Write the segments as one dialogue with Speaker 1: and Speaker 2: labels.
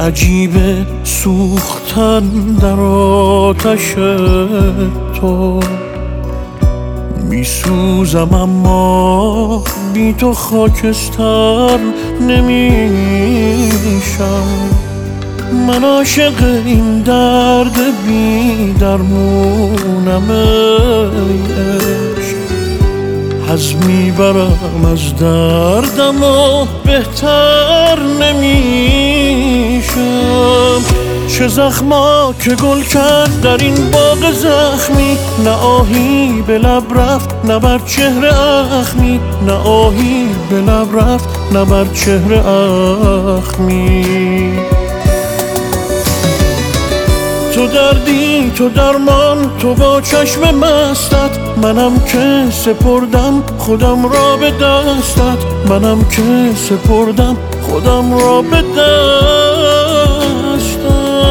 Speaker 1: عجیبه سوختن در آتش تو. میسوزم اما بی تو خاکستر نمیشم. من عاشق این درد بی درمونم ای عشق. حظ میبرم از دردم و بهتر نمیشم. چه زخما که گل کرد در این باغ زخمی، نه آهی به لب رفت نه بر چهره اخمی، نه آهی به لب رفت نه بر چهره اخمی. تو دردی تو درمان تو با چشم مستت، منم که سپردم خودم را به دستت، منم که سپردم خودم را به دستت.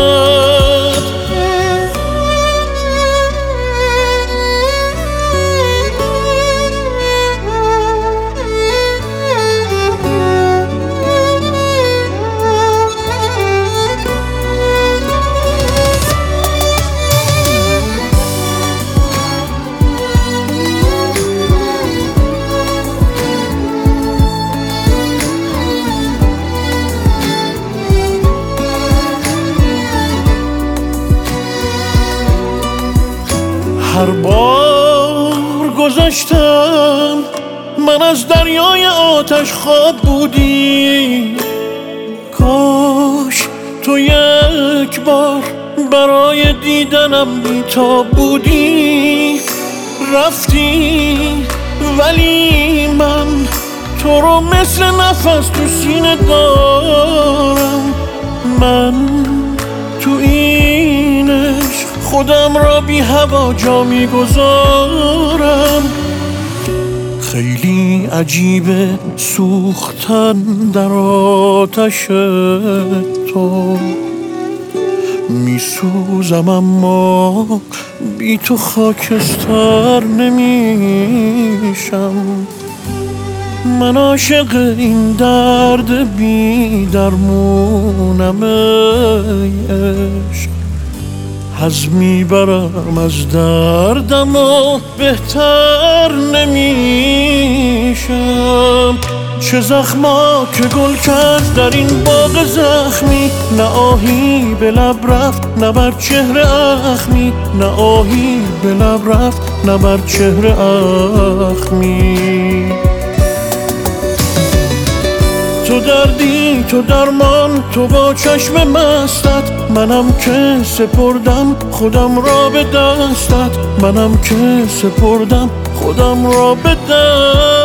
Speaker 1: هر بار گذشتم من از دریای آتش خواب بودی. کاش تو یک بار برای دیدنم بی‌تاب بودی. رفتی ولی من تو رو مثل نفس تو سینه دارم. من تو این عشق خودم را بی هوا جا میگذارم. خیلی عجیبه سوختن در آتش تو. میسوزم اما بی تو خاکستر نمیشم. من عاشق این درد بی درمونم ای عشق. حظ میبرم از دردم و بهتر نمیشم. چه زخما که گل کرد در این باغ زخمی، نه آهی به لب رفت نه بر چهره اخمی، نه آهی به لب رفت نه بر چهره اخمی. تو دردی تو درمان تو با چشم مستت، منم که سپردم خودم را به دستت، منم که سپردم خودم را به دستت.